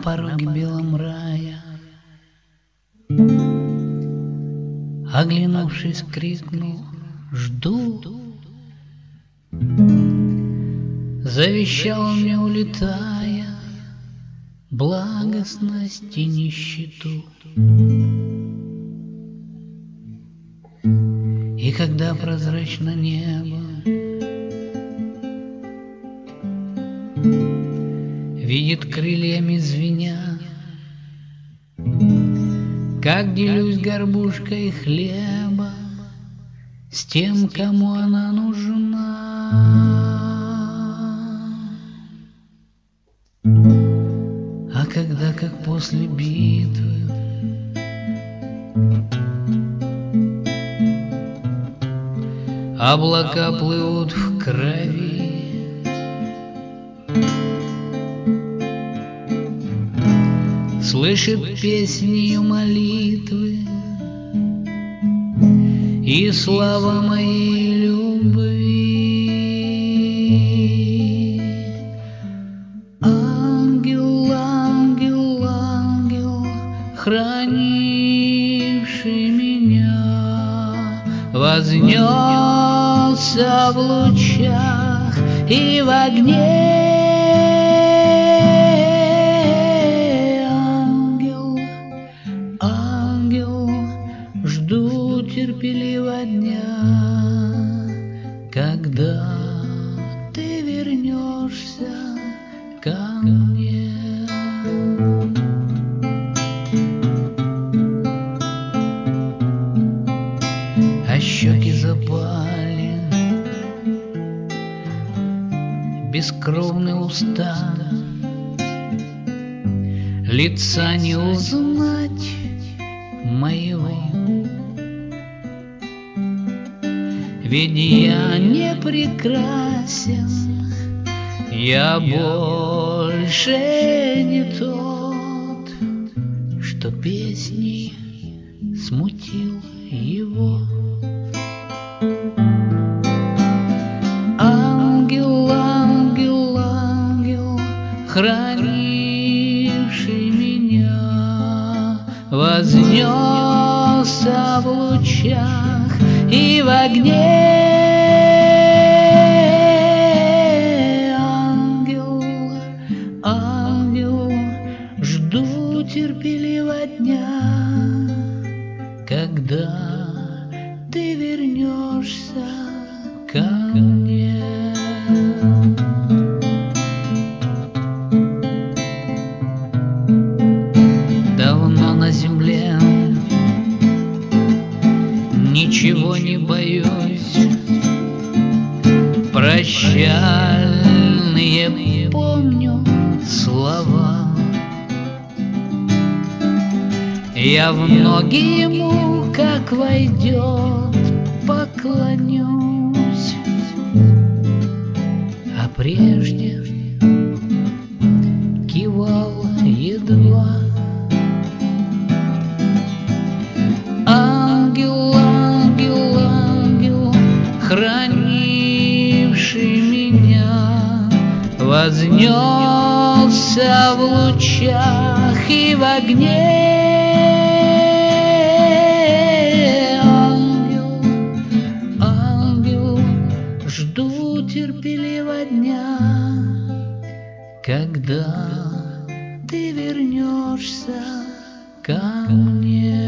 пороге белом рая. Оглянувшись, крикнул: «Жду!» Завещал мне, улетая, благостность и нищету. И когда прозрачно небо видит крыльями звеня, как делюсь горбушкой хлеба с тем, кому она нужна. А когда, как после битвы, облака плывут в крови, слышит песни и молитвы и слава моей любви. Ангел, ангел, ангел, хранивший меня, вознесся в лучах и в огне. Жду терпеливо дня, когда ты вернешься ко мне. А щеки запали, бескровные уста, лица не узнать моего. Ведь я не прекрасен, я больше не тот, что песней смутил его. Ангел, ангел, ангел, хранивший меня, вознесся в лучах и в огне. Ангел, ангел, жду терпеливо дня, когда ты вернешься ко мне. Давно на земле ничего не боюсь, прощальные помню слова. Я в ноги ему, как войдет, поклонюсь, а прежде кивал едва. Ангел, ангел, ангел, хранивший меня, вознесся в лучах и в огне. Ангел, ангел, жду терпеливо дня, когда ты вернешься ко мне.